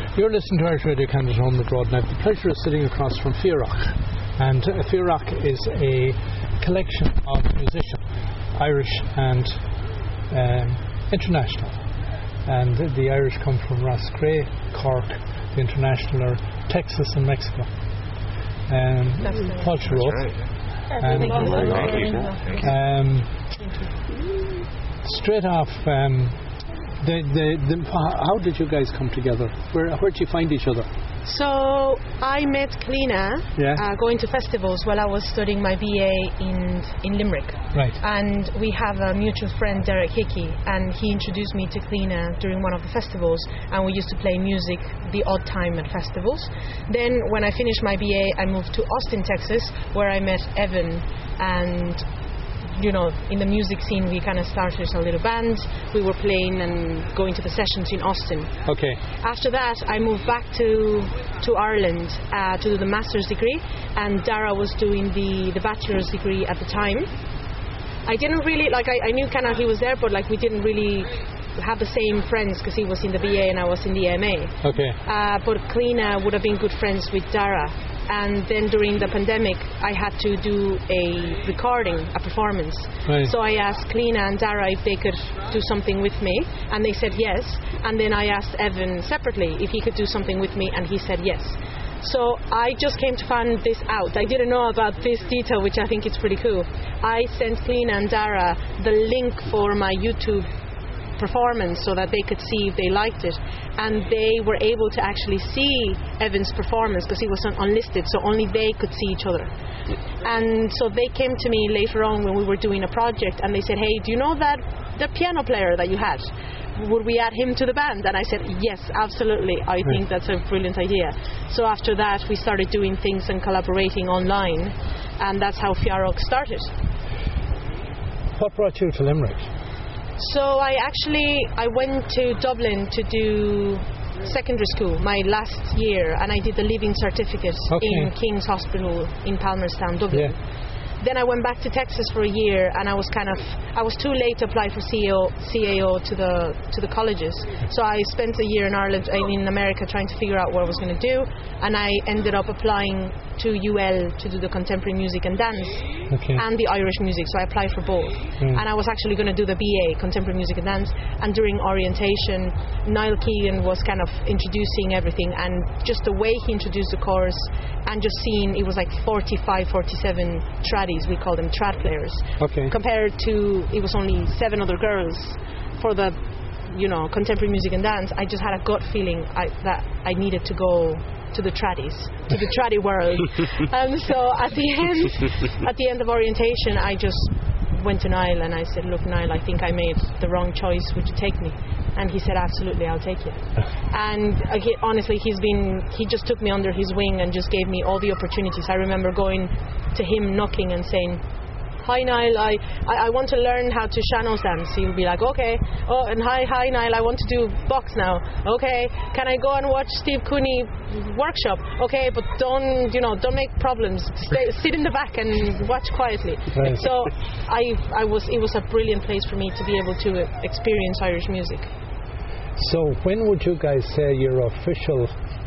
You're listening to Irish Radio Canada Home the Broad. I have the pleasure of sitting across from Fiarroch. And Fiarroch is a collection of musicians, Irish and international. And the Irish come from Roscrea, Cork, the international are Texas and Mexico. Paul Sherrod. Straight off, how did you guys come together? Where did you find each other? So I met Cliona going to festivals while I was studying my BA in Limerick. Right. And we have a mutual friend, Derek Hickey, and he introduced me to Cliona during one of the festivals, and we used to play music the odd time at festivals. Then when I finished my BA, I moved to Austin, Texas, where I met Evan, and in the music scene, we kind of started a little band. We were playing and going to the sessions in Austin. Okay. After that, I moved back to Ireland to do the master's degree, and Dara was doing the bachelor's degree at the time. I didn't really, I knew kind of he was there, but we didn't really have the same friends because he was in the BA and I was in the MA. Okay. But Cliona would have been good friends with Dara. And then during the pandemic, I had to do a recording, a performance. Right. So I asked Cliona and Dara if they could do something with me, and they said yes. And then I asked Evan separately if he could do something with me, and he said yes. So I just came to find this out. I didn't know about this detail, which I think is pretty cool. I sent Cliona and Dara the link for my YouTube performance so that they could see if they liked it, and they were able to actually see Evan's performance because he was unlisted, so only they could see each other. And so they came to me later on when we were doing a project, and they said, hey, do you know that the piano player that you had, would we add him to the band? And I said, yes, absolutely, I think that's a brilliant idea. So after that we started doing things and collaborating online, and that's how Fiarroch started. What brought you to Limerick? So I went to Dublin to do secondary school my last year, and I did the Leaving Certificate in King's Hospital in Palmerstown, Dublin. Yeah. Then I went back to Texas for a year, and I was too late to apply for CAO to the colleges. So I spent a year in America trying to figure out what I was going to do, and I ended up applying to UL to do the contemporary music and dance and the Irish music. So I applied for both, and I was actually going to do the BA, contemporary music and dance. And during orientation, Niall Keegan was kind of introducing everything, and just the way he introduced the course, and just seeing it was 45, 47 traddies, we call them trad players, compared to it was only 7 other girls for the contemporary music and dance. I just had a gut feeling that I needed to go to the traddies, to the traddy world. And so at the end of orientation, I just went to Niall and I said, look, Niall, I think I made the wrong choice. Would you take me? And he said, absolutely, I'll take you. And honestly, he just took me under his wing and just gave me all the opportunities. I remember going to him, knocking and saying, hi Niall, I want to learn how to Shanos dance. He'll be like, okay. Oh, and hi Niall, I want to do box now. Okay. Can I go and watch Steve Cooney workshop? Okay, but don't make problems. Sit in the back and watch quietly. Right. So it was a brilliant place for me to be able to experience Irish music. So when would you guys say your official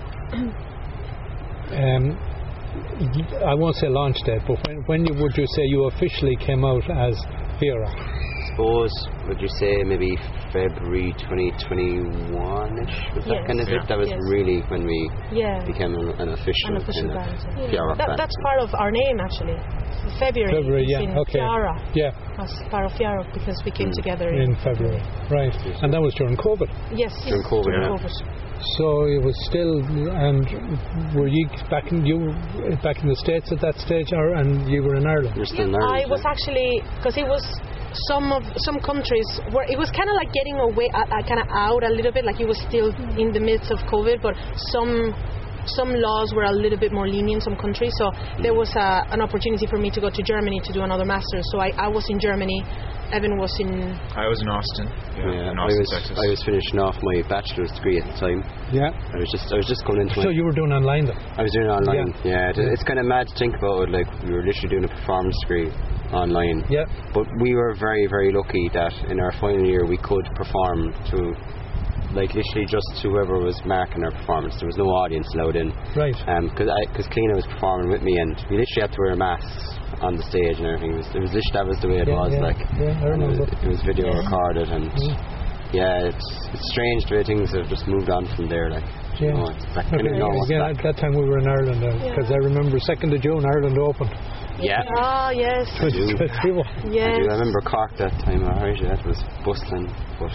I won't say launch date, but when would you say you officially came out as Fiarroch? I suppose, would you say maybe February 2021-ish? Was that kind of it? That was really when we became an official band. Fiarroch band. That's part of our name, actually. February in Fiara. Yeah. That's part of Fiarroch because we came together in February. Right. And that was during COVID? Yes. During COVID, So it was still, and were you back in the States at that stage, and you were in Ireland? You're still in Ireland. I was actually, because it was some countries where it was kind of like getting away, kind of out a little bit, like it was still in the midst of COVID, but some laws were a little bit more lenient, some countries. So there was an opportunity for me to go to Germany to do another master's. So I was in Germany. Evan was in... I was in Austin. In Austin, Texas. I was finishing off my bachelor's degree at the time. Yeah. I was just going into So you were doing online then? I was doing it online. Yeah. It's kind of mad to think about it. Like, we were literally doing a performance degree online. Yeah. But we were very, very lucky that in our final year we could perform to like literally just whoever was marking our performance. There was no audience allowed in. Right. Because Cliona was performing with me, and we literally had to wear masks on the stage and everything. It was literally, that was the way it was. Yeah. Like, I remember. It was video recorded, and it's strange the way things have just moved on from there. Like, you know, it's back kind of normal. At that time we were in Ireland, because I remember 2nd of June Ireland opened. Yeah. Oh, yes. I do. Yes. I remember Cork that time. That was bustling. But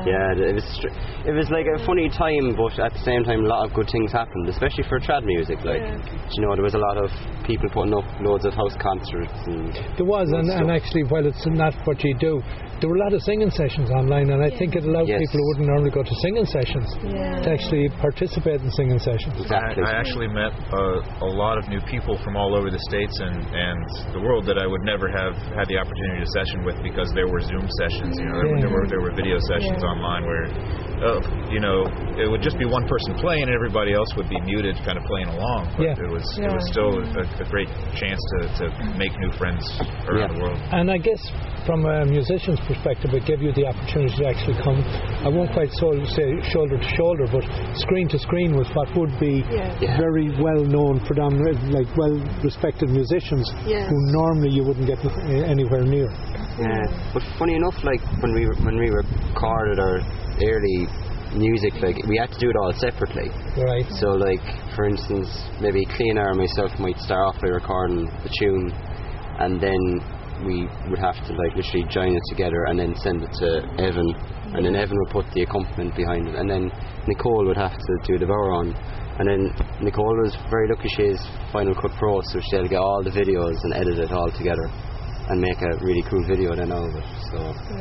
it was like a funny time, but at the same time a lot of good things happened, especially for trad music. Like, you know, there was a lot of people putting up loads of house concerts. And there was, and actually, while it's not what you do, there were a lot of singing sessions online, and I think it allowed people who wouldn't normally go to singing sessions to actually participate in singing sessions. Exactly. I actually met a lot of new people from all over the States and the world that I would never have had the opportunity to session with, because there were Zoom sessions. You know, there were video sessions online where, you know, it would just be one person playing and everybody else would be muted, kind of playing along. But it was still a great chance to make new friends around the world. And I guess from a musician's perspective, it gave you the opportunity to actually come, I won't quite say shoulder to shoulder, but screen to screen with what would be very well known, like well respected musicians who normally you wouldn't get anywhere near. Yeah, but funny enough, like when we recorded our early music, like we had to do it all separately. Right. So like, for instance, maybe Cliona or myself might start off by recording the tune, and then we would have to like literally join it together and then send it to Evan, and then Evan would put the accompaniment behind it, and then Nicole would have to do the vower on. And then Nicole was very lucky, she has Final Cut Pro, so she had to get all the videos and edit it all together and make a really cool video then out of it. So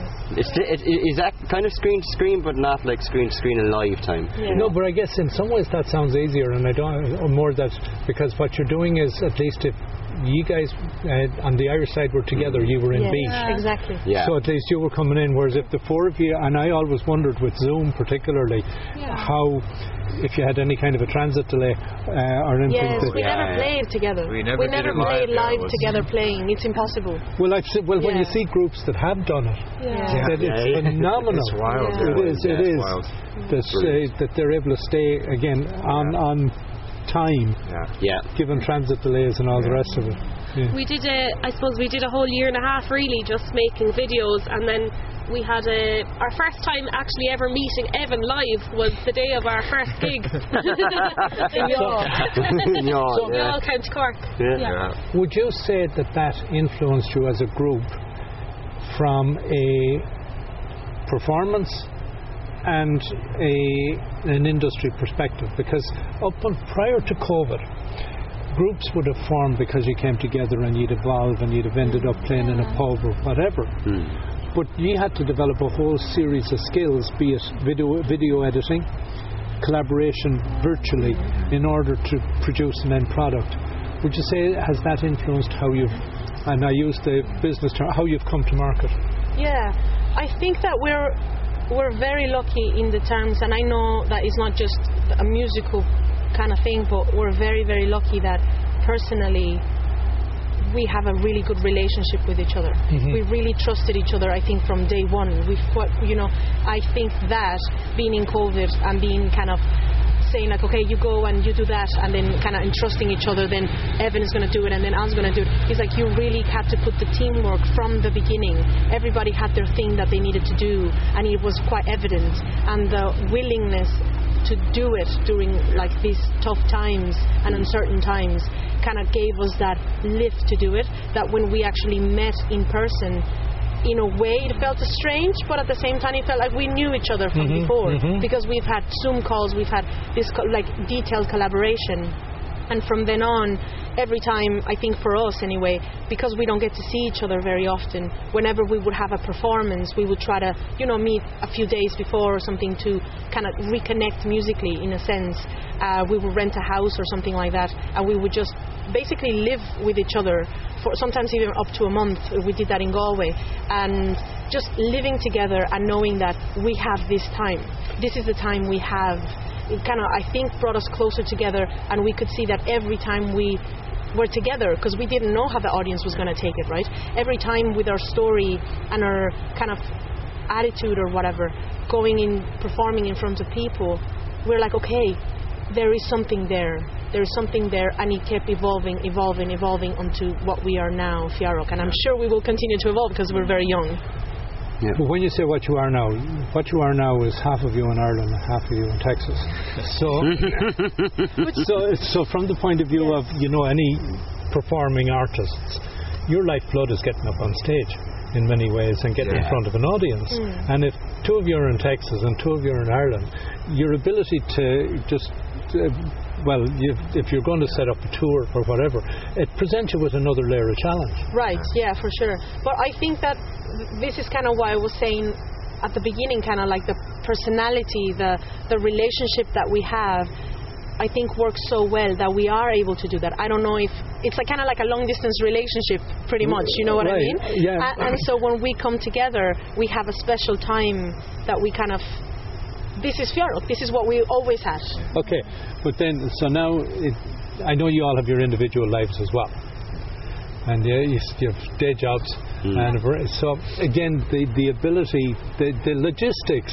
it is that kind of screen to screen, but not like screen to screen in live time. No, but I guess in some ways that sounds easier, and I don't, or more that, because what you're doing is, at least if you guys on the Irish side were together, you were in beat. Exactly. So at least you were coming in, whereas if the four of you, and I always wondered with Zoom particularly, how, if you had any kind of a transit delay or anything. Yes, we never played together. We never played live together playing. It's impossible. Well, when you see groups that have done it, it's phenomenal. It's wild. It is. Wild. That they're able to stay again on time, given transit delays and all the rest of it. We did I suppose we did a whole year and a half really just making videos, and then we had our first time actually ever meeting Evan live was the day of our first gig in Youghal, County Cork. Would you say that influenced you as a group from a performance and an industry perspective? Because prior to COVID, groups would have formed because you came together and you'd evolve and you'd have ended up playing in a pub or whatever. But you had to develop a whole series of skills, be it video editing, collaboration virtually, in order to produce an end product. Would you say, has that influenced how you've, and I use the business term, how you've come to market? Yeah, I think that we're very lucky in the terms, and I know that it's not just a musical kind of thing, but we're very, very lucky that personally we have a really good relationship with each other. We really trusted each other, I think, from day one. I think that being in COVID and being kind of saying like, okay, you go and you do that, and then kind of entrusting each other, then Evan is going to do it and then Al's going to do it. It's like you really had to put the teamwork from the beginning. Everybody had their thing that they needed to do, and it was quite evident. And the willingness to do it during like these tough times and uncertain times kind of gave us that lift to do it, that when we actually met in person, in a way it felt strange, but at the same time it felt like we knew each other from before, because we've had Zoom calls, we've had this like detailed collaboration, and from then on, every time, I think for us anyway, because we don't get to see each other very often, whenever we would have a performance, we would try to, meet a few days before or something to kind of reconnect musically in a sense. We would rent a house or something like that, and we would just basically live with each other for sometimes even up to a month. We did that in Galway, and just living together and knowing that we have this time. This is the time we have. It kind of, I think, brought us closer together, and we could see that every time we were together, because we didn't know how the audience was going to take it, right? Every time with our story and our kind of attitude or whatever, going in, performing in front of people, we're like, okay, there is something there. There is something there, and it kept evolving onto what we are now, Fiarrock. And I'm sure we will continue to evolve because we're very young. Yeah. But when you say what you are now is half of you in Ireland and half of you in Texas. So from the point of view of, you know, any performing artists, your lifeblood is getting up on stage in many ways and getting in front of an audience. And if two of you are in Texas and two of you are in Ireland, your ability to just if you're going to set up a tour or whatever, it presents you with another layer of challenge. Right, yeah, for sure. But I think that this is kind of why I was saying at the beginning, kind of like the personality, the relationship that we have, I think works so well that we are able to do that. I don't know if it's like kind of like a long distance relationship, pretty much. You know what I mean? Yeah. And so when we come together, we have a special time that we kind of. This is Fiarrock. This is what we always had. Okay, but then so now I know you all have your individual lives as well, and you have day jobs. And so again, the ability, the logistics.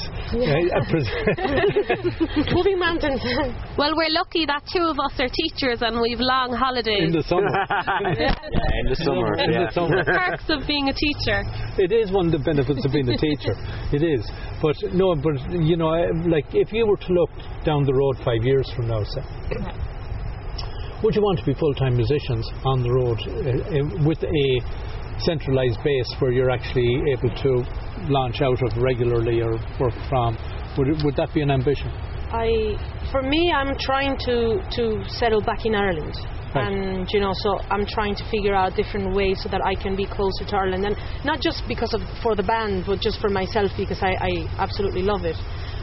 Moving mountains. Well, we're lucky that two of us are teachers and we've long holidays. In the summer. In the summer. In the summer. The perks of being a teacher. It is one of the benefits of being a teacher. It is. But you know, like if you were to look down the road 5 years from now, say, would you want to be full-time musicians on the road with a centralized base where you're actually able to launch out of regularly or work from? Would that be an ambition? For me, I'm trying to settle back in Ireland. Right. And you know, so I'm trying to figure out different ways so that I can be closer to Ireland, and not just for the band, but just for myself, because I absolutely love it.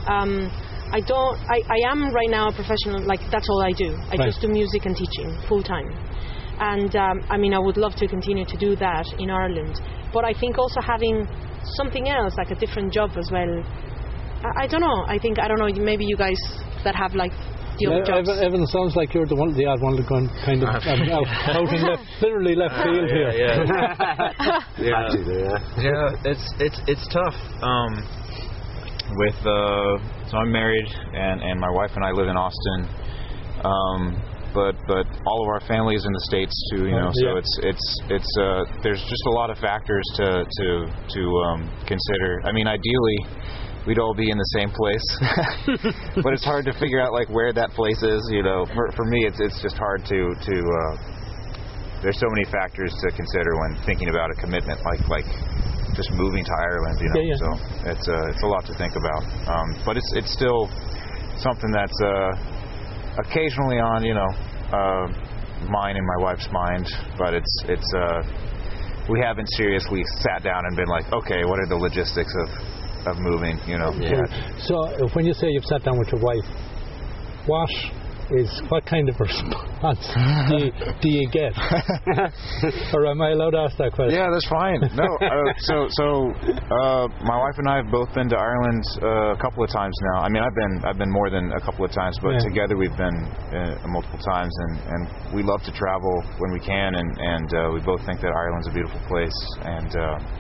I am right now a professional, like that's all I do. I just do music and teaching full time. And I mean, I would love to continue to do that in Ireland. But I think also having something else, like a different job as well. I don't know. I don't know, maybe you guys that have like the other jobs. Evan, sounds like you're the odd one to go kind of out in literally left field here. It's tough. So I'm married, and my wife and I live in Austin. But all of our family is in the States too, you know. So it's there's just a lot of factors to consider. I mean, ideally, we'd all be in the same place, but it's hard to figure out like where that place is. You know, for me, it's just hard to. There's so many factors to consider when thinking about a commitment like just moving to Ireland. You know, so it's a lot to think about. But it's still something that's. Occasionally on, you know, mine and my wife's mind, but it's we haven't seriously sat down and been like, okay, what are the logistics of moving, you know? Yeah. So when you say you've sat down with your wife, what kind of response do you get? Or am I allowed to ask that question? Yeah, that's fine. No, so my wife and I have both been to Ireland a couple of times now. I mean, I've been more than a couple of times, but together we've been multiple times, and we love to travel when we can, and we both think that Ireland's a beautiful place, and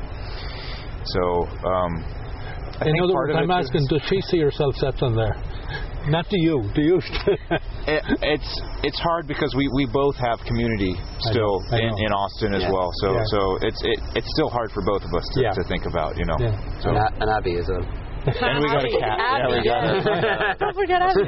in other words, I'm asking, does she see herself settling there? Not to you. Do you? It's hard because we both have community still in Austin as well. So it's still hard for both of us to think about, you know. Yeah. So. And Abby as well. And we got a cat. Abby, Don't forget Abby.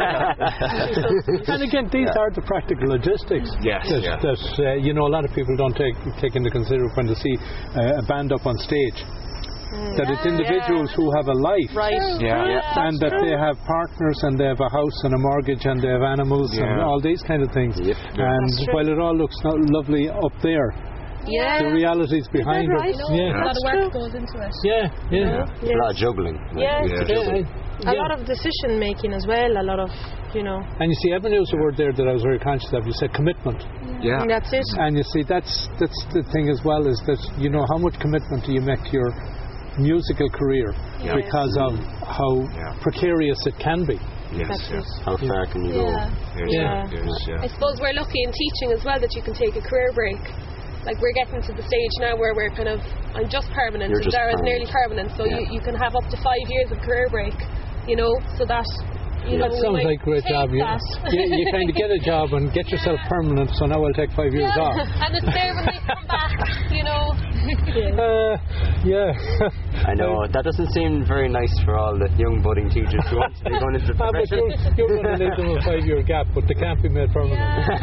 And again, these are the practical logistics. Yes. That you know, a lot of people don't take into consideration when they see a band up on stage. That it's individuals who have a life, and that they have partners, and they have a house and a mortgage, and they have animals and all these kind of things. And while it all looks lovely up there, the realities behind it. A lot of work goes into it. A lot of juggling. A lot of decision making as well. A lot of, you know. And you see, Evan used a word there that I was very conscious of. You said commitment. Yeah. And that's it. And you see, that's the thing as well, is that, you know, how much commitment do you make to your musical career because of how precarious it can be. How far can you go? I suppose we're lucky in teaching as well that you can take a career break. like we're getting to the stage now where we're kind of, I'm just permanent, You're and just Dara's permanent. nearly permanent, so you can have up to 5 years of career break, you know, so that, you know, That we sounds might like a great take job. You kind of get a job and get yourself permanent, so now I'll take 5 years off. And it's there when they come back, you know. Yeah. I know, that doesn't seem very nice for all the young budding teachers who want to be going into the But profession. you're going to leave them a 5 year gap, but they can't be made permanent.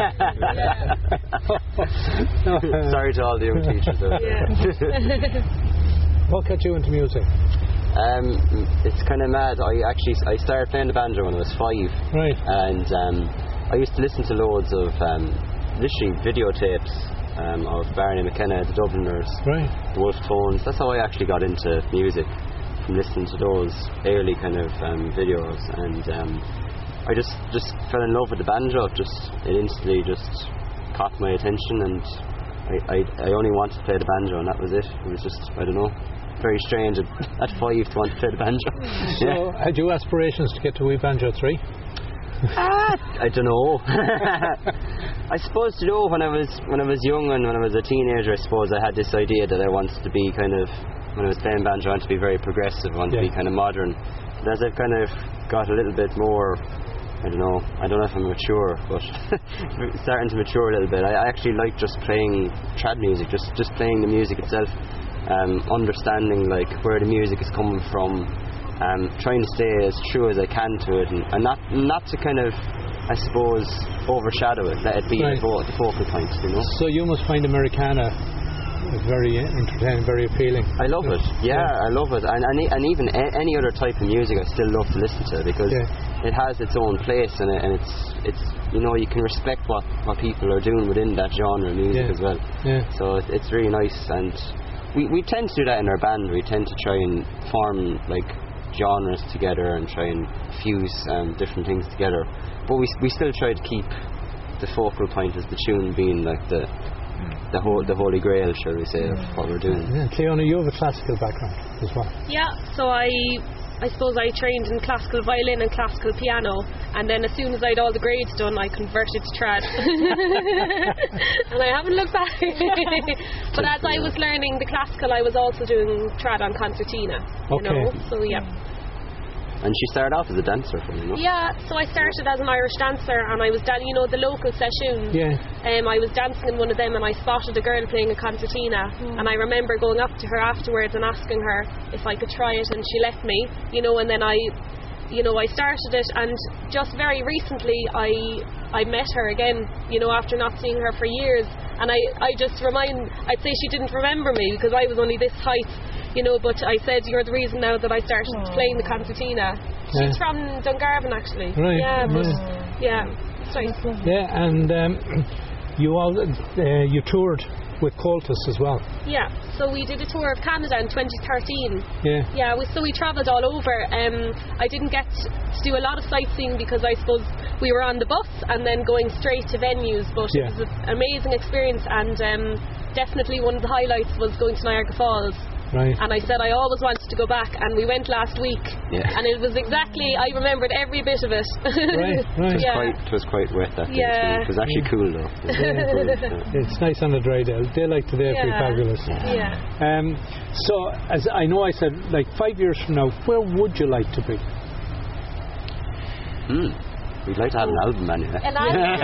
Sorry to all the young teachers out there. What got you into music? It's kind of mad. I started playing the banjo when I was 5. Right. And I used to listen to loads of literally videotapes of Barney McKenna, the Dubliners, Right. the Wolf Tones. That's how I actually got into music, from listening to those early kind of videos. And I just fell in love with the banjo. It instantly just caught my attention, and I only wanted to play the banjo, and that was it. It was just, I don't know, very strange at 5 to want to play the banjo. So, had you aspirations to get to Wee Banjo 3? I don't know. I suppose, you know, when I was young and when I was a teenager, I suppose I had this idea that I wanted to be kind of, when I was playing banjo, I wanted to be very progressive, I wanted to be kind of modern. But as I've kind of got a little bit more, I don't know if I'm mature, but starting to mature a little bit, I actually like just playing trad music, just playing the music itself, understanding like where the music is coming from, trying to stay as true as I can to it, and not to kind of, I suppose, overshadow it, let it be the focal point, you know. So you must find Americana very entertaining, very appealing. I love it. Yeah, I love it, and even any other type of music, I still love to listen to, because it has its own place, and it's you know, you can respect what people are doing within that genre of music as well. Yeah. So it's really nice, and we tend to do that in our band. We tend to try and form like genres together and try and fuse different things together, but we still try to keep the focal point as the tune being like the holy grail, shall we say, of what we're doing. Yeah. Cleona, you have a classical background as well. Yeah, so I suppose I trained in classical violin and classical piano, and then as soon as I'd all the grades done, I converted to trad. And I haven't looked back. But as I was learning the classical, I was also doing trad on concertina, you know, so yeah. And she started off as a dancer, you know? Yeah, so I started as an Irish dancer, and I was you know, the local sessions. Yeah. I was dancing in one of them, and I spotted a girl playing a concertina, and I remember going up to her afterwards and asking her if I could try it, and she let me, you know, and then I started it, and just very recently I met her again, you know, after not seeing her for years, and I'd say she didn't remember me because I was only this height, you know, but I said, you're the reason now that I started playing the concertina. She's from Dungarvan, actually. Right. Yeah, but sorry. Yeah, and you toured with Coltus as well. Yeah, so we did a tour of Canada in 2013. Yeah. So we travelled all over. I didn't get to do a lot of sightseeing because I suppose we were on the bus and then going straight to venues, but it was an amazing experience, and definitely one of the highlights was going to Niagara Falls. Right. And I said I always wanted to go back, and we went last week, and it was exactly, I remembered every bit of it. Right. It was quite wet that day. It was actually cool though. It's nice on the dry day. A day like today would be fabulous. So, as I know, I said, like 5 years from now, where would you like to be? We'd like to have an album anyway. An album.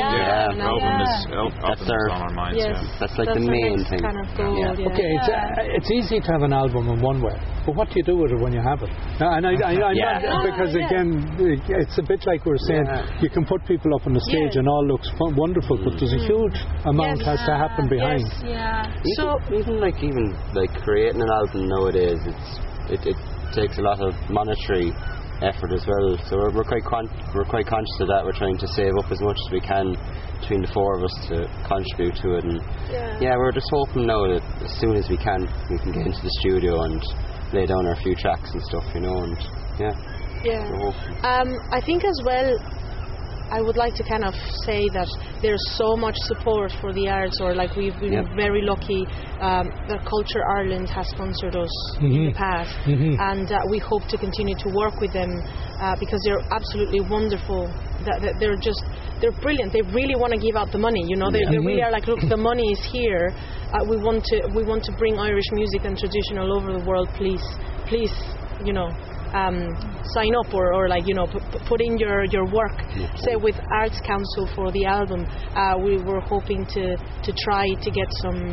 That's on our minds. That's like the main thing. Kind of goal, Okay, it's easy to have an album in one way, but what do you do with it when you have it? And because again, it's a bit like we were saying, you can put people up on the stage and all looks wonderful, but there's a huge amount has to happen behind. Even creating an album nowadays, it takes a lot of monetary effort as well, so we're quite conscious of that. We're trying to save up as much as we can between the four of us to contribute to it, and we're just hoping now that as soon as we can get into the studio and lay down our few tracks and stuff, you know, and I think as well, I would like to kind of say that there's so much support for the arts, or like we've been very lucky that Culture Ireland has sponsored us in the past, and we hope to continue to work with them because they're absolutely wonderful. They're brilliant. They really want to give out the money. You know, they really are like, look, the money is here. We want to bring Irish music and tradition all over the world. Please, you know. Sign up or like, you know, put in your work. Say with Arts Council for the album, we were hoping to try to get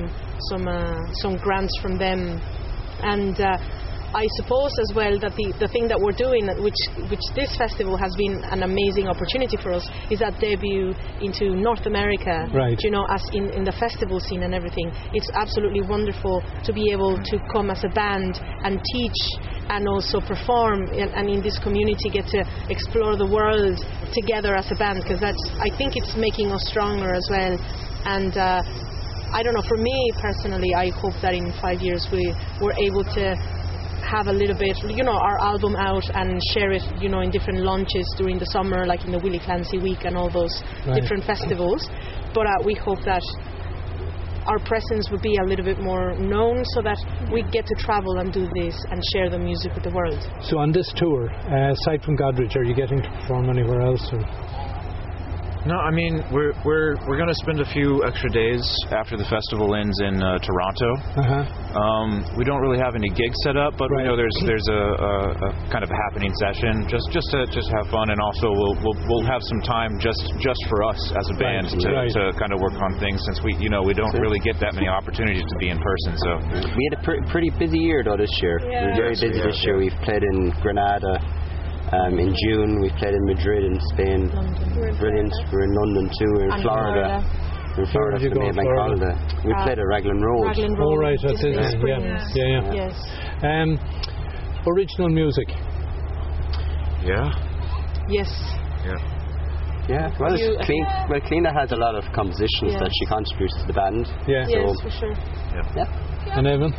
some grants from them, and I suppose as well that the thing that we're doing, which this festival has been an amazing opportunity for us, is that debut into North America. Right. You know, as in the festival scene and everything. It's absolutely wonderful to be able to come as a band and teach and also perform and in this community get to explore the world together as a band, because I think it's making us stronger as well. And I don't know, for me personally, I hope that in 5 years we're able to have a little bit, you know, our album out and share it, you know, in different launches during the summer, like in the Willie Clancy Week and all those different festivals. But we hope that our presence would be a little bit more known, so that we get to travel and do this and share the music with the world. So on this tour, aside from Godrich, are you getting to perform anywhere else? Or? No, I mean we're going to spend a few extra days after the festival ends in Toronto. We don't really have any gigs set up, but we know there's a kind of a happening session just to have fun, and also we'll have some time just for us as a band to kind of work on things, since we don't really get that many opportunities to be in person. So we had a pretty busy year though this year. We were very busy this year. We've played in Granada. In June we played in Madrid in Spain. London. Brilliant. We're in London too. We're in Florida. We're in Florida for the May Bank Holiday. We played at Raglan Road. Oh right, that's it. Yeah. Yes. Original music. Yeah. Yes. Yeah. Well, Cliona has a lot of compositions that she contributes to the band. Yeah. Yes, for sure. Yeah. And Evan?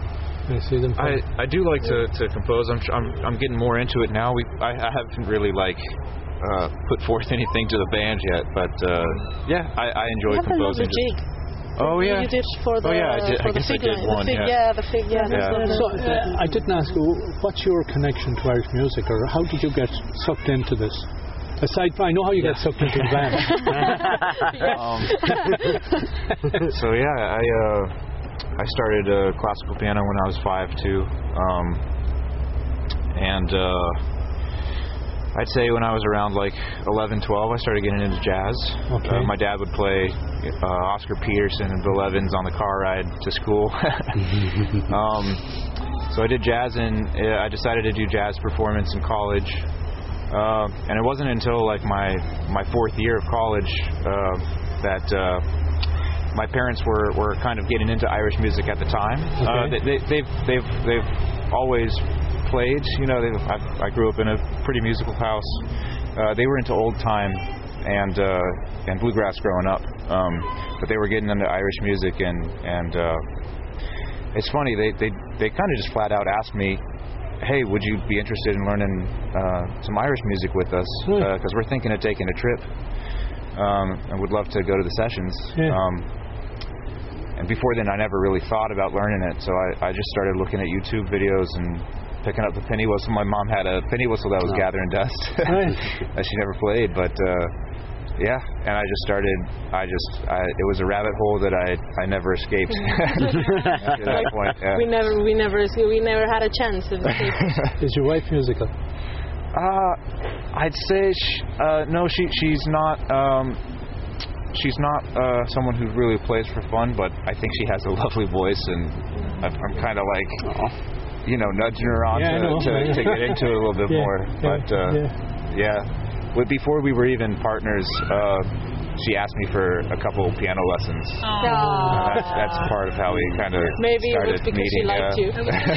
I do like to compose. I'm getting more into it now. I haven't really put forth anything to the band yet, but I enjoy composing. Jig. Oh yeah. You did for the. Oh yeah, I guess I did one. The fig. So I didn't ask you, what's your connection to Irish music, or how did you get sucked into this? Aside from, I know how you get sucked into the band. So I started classical piano when I was 5 too, and I'd say when I was around 11, 12, I started getting into jazz. Okay. My dad would play Oscar Peterson and Bill Evans on the car ride to school. So I did jazz, and I decided to do jazz performance in college. And it wasn't until my 4th year of college that my parents were kind of getting into Irish music at the time. They've always played. I grew up in a pretty musical house. They were into old time and bluegrass growing up, but they were getting into Irish music, and it's funny. They kind of just flat out asked me, "Hey, would you be interested in learning some Irish music with us? Because we're thinking of taking a trip, and would love to go to the sessions." And before then, I never really thought about learning it, so I just started looking at YouTube videos and picking up the penny whistle. My mom had a penny whistle that was gathering dust that she never played, but and I just started. It was a rabbit hole that I never escaped. At that point, we never had a chance of escaping. Is your wife musical? I'd say no. She's not. She's not someone who really plays for fun, but I think she has a lovely voice, and I'm kind of nudging her on to get into it a little bit more. But before we were even partners, she asked me for a couple piano lessons. That's part of how we kind of started it was because meeting. She liked you.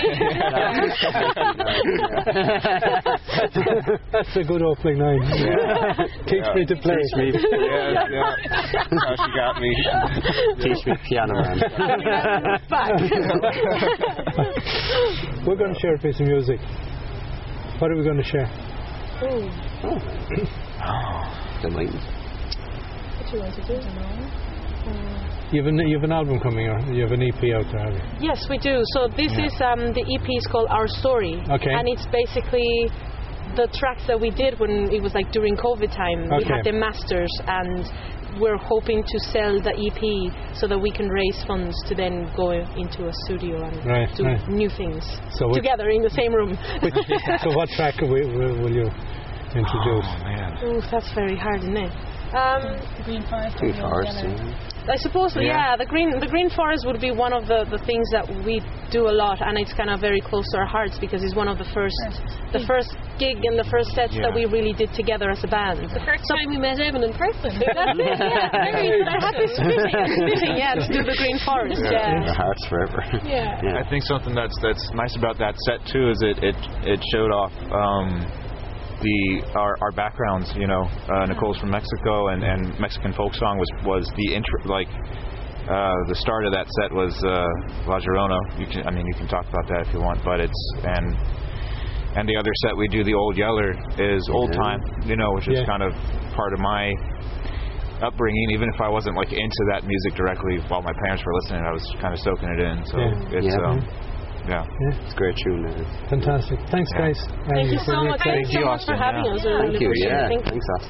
That's a good opening line. Teach me to play. Teach me. That's how she got me. Teach me piano, man. We're going to share a piece of music. What are we going to share? The Lightning. what you want to do. You have an album coming out. You have an EP out there, have you? Yes, we do. So this is the EP is called Our Story, and it's basically the tracks that we did when it was like during COVID time. We had the masters, and we're hoping to sell the EP so that we can raise funds to then go into a studio and do new things together in the same room. So what track will you introduce? Oh man, that's very hard, isn't it? The Green Forest. Green Forest, I suppose, the Green Forest would be one of the things that we do a lot, and it's kind of very close to our hearts because it's one of the first gig and the first sets that we really did together as a band. The first time we met Evan in person. That's it, I had this fitting, to do the Green Forest, Our hearts forever. I think something that's nice about that set too is it showed off our backgrounds. You know, Nicole's from Mexico, and Mexican folk song was the intro. Like the start of that set was La Llorona. You can talk about that if you want, but it's and the other set we do, the Old Yeller, is old time. You know, which is kind of part of my upbringing. Even if I wasn't like into that music directly, while my parents were listening, I was kind of soaking it in. So it's a great tune. Fantastic. Thanks, guys. Thank you so much. Thanks so much for having us. Thank you. Thanks, Austin.